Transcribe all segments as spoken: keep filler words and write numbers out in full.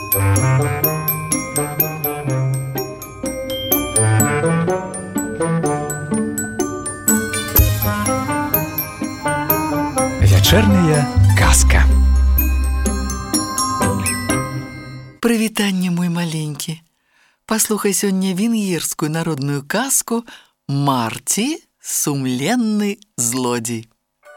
Вячэрняя казка. Прывітанне, мой маленькі. Паслухай сёння венгерскую народную казку «Марці, сумленны злодзей».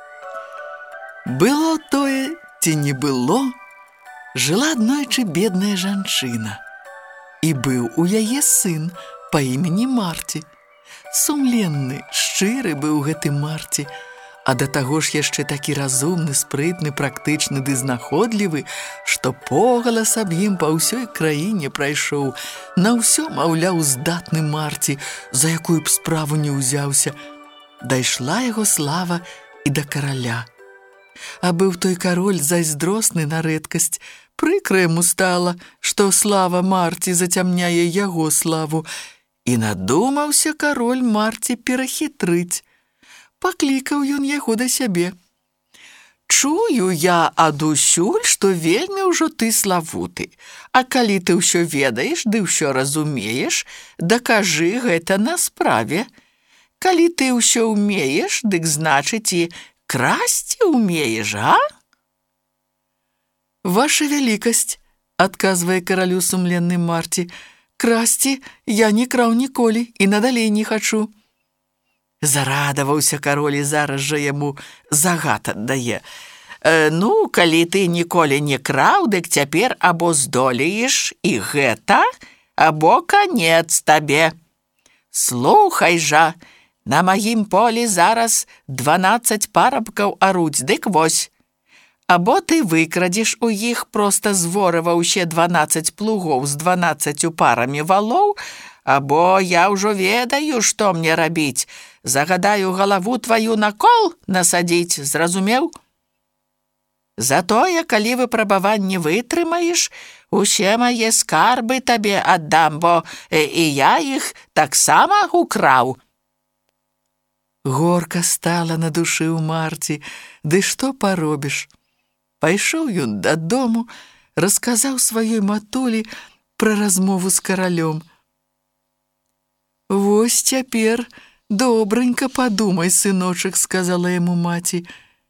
Было тое, ці не было, жыла аднойчы бедная жанчына. І быў у яе сын па імені Марці. Сумленны, шчыры быў гэты Марці, а да таго ж яшчэ такі разумны, спрытны, практычны ды знаходлівы, што погалас аб ім па ўсёй краіне прайшоў. На ўсё, маўляў, здатны Марці, за якую б справу не ўзяўся. Дайшла яго слава і да караля. А быў той кароль зайздросны на рэдкасць. Прыкра яму стала, што слава Марці зацямняе яго славу. І надумаўся кароль Марці перахітрыць. Паклікаў ён яго да сябе. «Чую я адусюль, што вельмі ўжо ты славуты. А калі ты ўсё ведаеш, ды ўсё разумееш, дакажы гэта на справе. Калі ты ўсё ўмееш, дык значыць і красці ўмееш, а?» «Ваша вялікасць», — адказвае каралю сумленны Марці, «красці я не краў ніколі і надалей не хачу». Зарадаваўся кароль і зараз жа яму загад аддае. «Э, ну, калі ты ніколі не краў, дык цяпер або здолееш і гэта, або канец табе. Слухай жа, на маім полі зараз дванаццаць парабкаў аруць, дык вось. Або ты выкрадзеш у іх проста зворываўще дванаццаць плугоў з дванаццаццю парамі валоў, або я ўжо ведаю, што мне рабіць. Загадаю галаву тваю на кол насадзіць, зразумеў? Затое, калі выпрабаванне вытрымаеш, усе мае скарбы табе аддам, бо і я іх таксама украў». Горка стала на душы ў Марці, ды што паробіш? Пайшоў ён дадому, расказаў сваёй матулі пра размову з каралём. «Вось цяпер добренька падумай, сыночак», — сказала яму маці.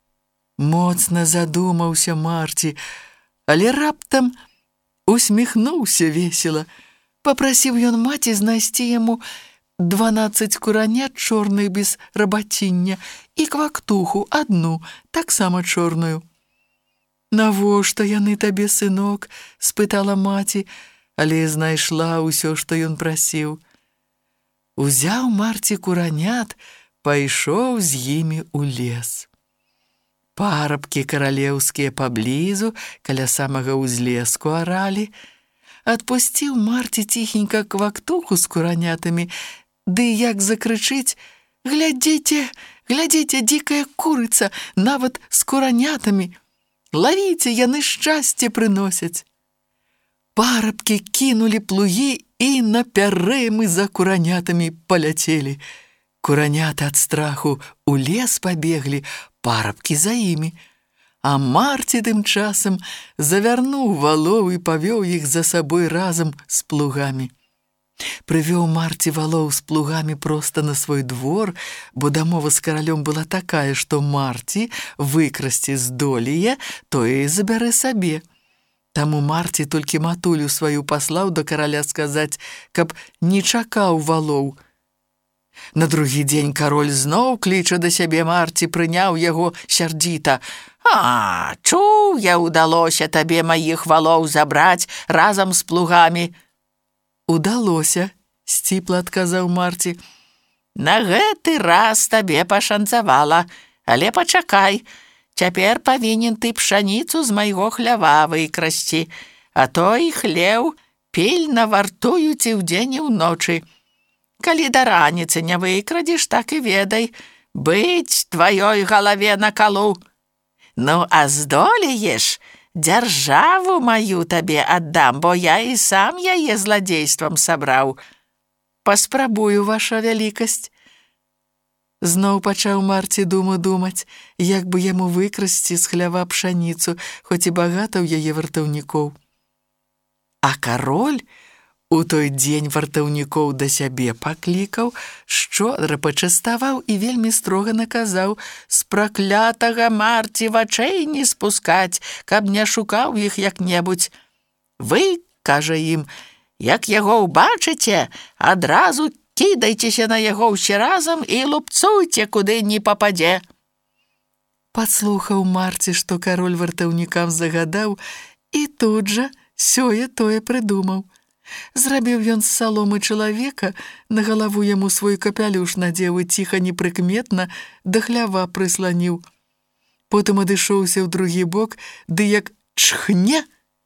Моцна задумаўся Марці, але раптам усміхнуўся весела. Папрасіў ён маці знайсці яму дванаццаць куранят чорных без рабаціння і квактуху адну, таксама чорную. «Навошта яны табе, сынок?» — спытала маці, але знайшла ўсё, што ён прасіў. Узяў Марці куранят, пайшоў з імі ў лес. Парабкі каралеўскія паблізу, каля самага ўзлеску аралі. Адпусціў Марці ціхенька квактуху з куранятамі, ды як закрычыць: «Глядзіце, глядзіце, дзікая курыца, нават з куранятамі! Лавіце, яны шчасце прыносяць!» Парабкі кінулі плугі і напярэмы за куранятамі паляцелі. Кураняты ад страху у лес пабеглі, парабкі за імі. А Марці тым часам завярнуў валоў і павёў іх за сабой разам з плугамі. Прывёў Марці валоў з плугамі проста на свой двор, бо дамова з каралём была такая, што Марці выкрасці здолее, тое і забярэ сабе. Таму Марці толькі матулю сваю паслаў да караля сказаць, каб не чакаў валоў. На другі дзень кароль зноў кліча да сябе Марці, прыняў яго сярдзіта. «А, чуў я, удалося табе маіх валоў забраць разам з плугамі». «Удалося», — сціпла адказаў Марці. «На гэты раз табе пашанцавала, але пачакай. Цяпер павінен ты пшаніцу з майго хлява выкрасці, а то і хлеў пільна вартуюць і ўдзень і ўночы. Калі да раніцы не выкрадзеш, так і ведай, быць тваёй галаве на калу. Ну, а здолееш, дзяржаву маю табе аддам, бо я і сам яе зладзействам сабраў. Паспрабую, ваша вялікасць». Зноў пачаў Марці думу думаць, як бы яму выкрасці з хлява пшаніцу, хоць і багата ў яе вартаўнікоў. А кароль у той дзень вартаўнікоў да сябе паклікаў, шчодра пачаставаў і вельмі строга наказаў з праклятага Марці вачэй не спускаць, каб не шукаў іх як-небудзь. Вы, кажа ім, як яго ўбачыце, адразу кідайцеся на яго ўсе разам і лупцуйце, куды не пападзе. Паслухаў Марці, што кароль вартаўнікам загадаў, і тут жа сёе-тое прыдумаў. Зрабіў ён з саломы чалавека, на галаву яму свой капялюш надзеў і ціха непрыкметна да хлява прысланіў. Потым адышоўся ў другі бок, ды як чхне!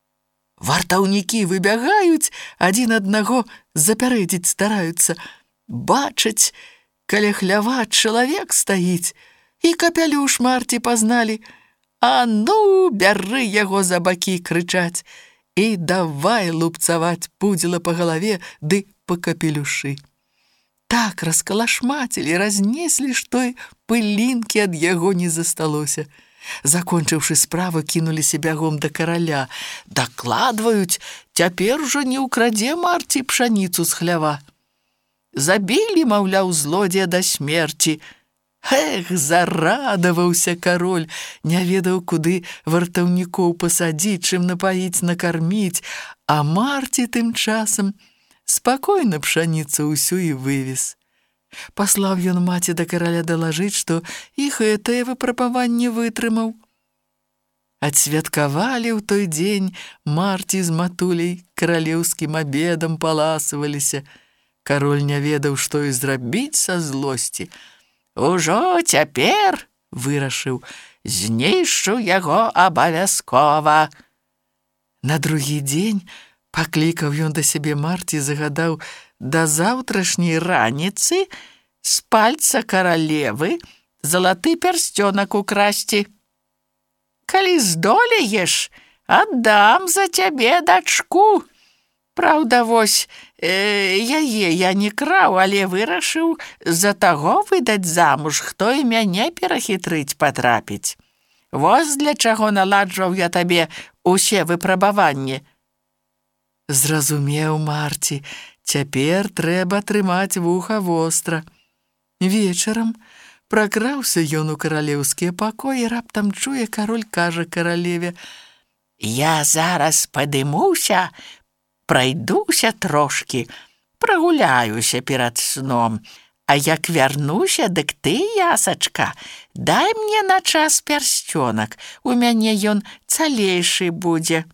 Вартаўнікі выбягаюць, адзін аднаго запярэдзіць стараюцца. Бачаць, каля хлява чалавек стаіць, і капялюш Марці пазналі. А ну, бяры яго за бакі крычаць. І давай лупцаваць пудзіла па галаве ды па капелюшы. Так раскалашмацілі, разнеслі, што і пылінкі ад яго не засталося. Закончыўшы справу, кінуліся бягом да караля. Дакладваюць, цяпер ужо не ўкрадзе Марці пшаніцу з хлява. Забілі, маўляў, злодзея да смерці. Эх, зарадаваўся кароль, не ведаў, куды вартаўнікоў пасадзіць, чым напаіць, накарміць, а Марці тым часам спакойна пшаніцу ўсю і вывез. Паслаў ён маці да караля далажыць, што і гэтае выпрабаванне вытрымаў. Адсвяткавалі ў той дзень Марці з матуляй каралеўскім абедам паласаваліся. Кароль не ведаў, што і зрабіць са злосці. Ужо цяпер, вырашыў, знішчу яго абавязкова. На другі дзень паклікаў ён да сябе Марці, загадаў да заўтрашняй раніцы з пальца каралевы залаты пярсцёнак украсці. Калі здолееш, аддам за цябе дачку. Праўда, вось, э, яе я не краў, але вырашыў за таго выдаць замуж, хто і мяне перахітрыць патрапіць. Вось для чаго наладжваў я табе усе выпрабаванні. Зразумеў Марці, цяпер трэба трымаць вуха востра. Вечарам пракраўся ён у каралеўскія пакоі, раптам чуе, кароль кажа каралеве: «Я зараз падымуся, прайдуся трошкі, прагуляюся перад сном, а як вярнуся, дык ты, ясачка, дай мне на час пярсцёнак, у мяне ён цалейшы будзе».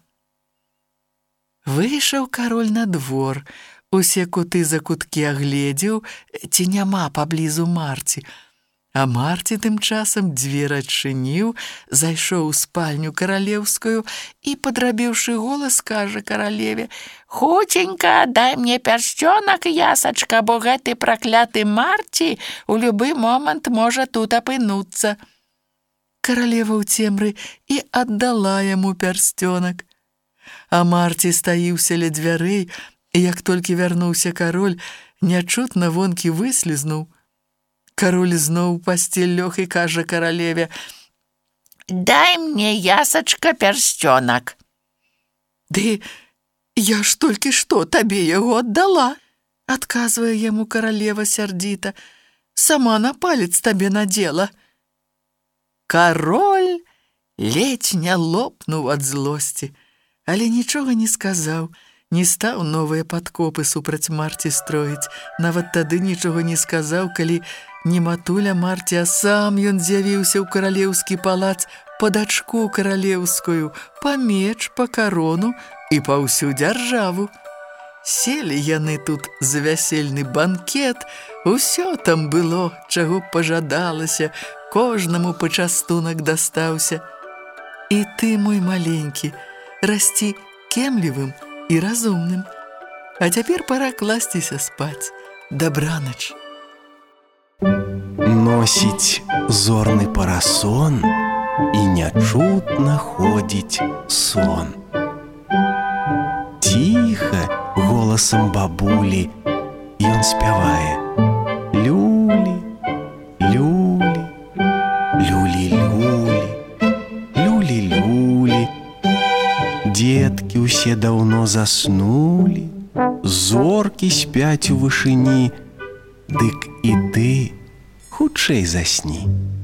Выйшаў кароль на двор, усе куты за куткі агледзеў, ці няма паблізу Марці. А Марці тым часам дзверь адчыніў, зайшоў у спальню каралеўскую і, падрабіўшы голас, кажа каралеве: «Хуценька, дай мне пярсцёнак, ясачка, бо гэты пракляты Марці у любы момант можа тут апынуцца». Каралева ў цемры і аддала яму пярсцёнак. А Марці стаіўся ля дзвярэй, і як толькі вярнуўся кароль, нячутна вонкі выслізнуў. Кароль зноў у пасцель лёг і кажа каралеве: «Дай мне, ясачка, пярсцёнак». «Ды я ж толькі што табе яго аддала», адказвае яму каралева сярдзіта. «Сама на палец табе надзела». Кароль ледзь не лопнуў ад злосці, але нічога не сказаў, не стаў новыя падкопы супраць Марці строіць, нават тады нічога не сказаў, калі не матуля Марці, а сам ён з'явіўся ў каралеўскі палац па дачку каралеўскую, па меч, па карону і па ўсю дзяржаву. Селі яны тут за вясельны банкет, усё там было, чаго пажадалася, кожнаму пачастунак дастаўся. І ты, мой маленькі, расці кемлівым і разумным. А цяпер пара класціся спаць. Дабранач. Носіць зорны парасон і нячутна ходзіць сон. Ціха голасам бабулі ён спявае: люлі, люлі, люлі-люлі, люлі-люлі. Дзеткі ўсе усе даўно заснулі, зоркі спяць у вышыні, дык і ты хутчэй засні.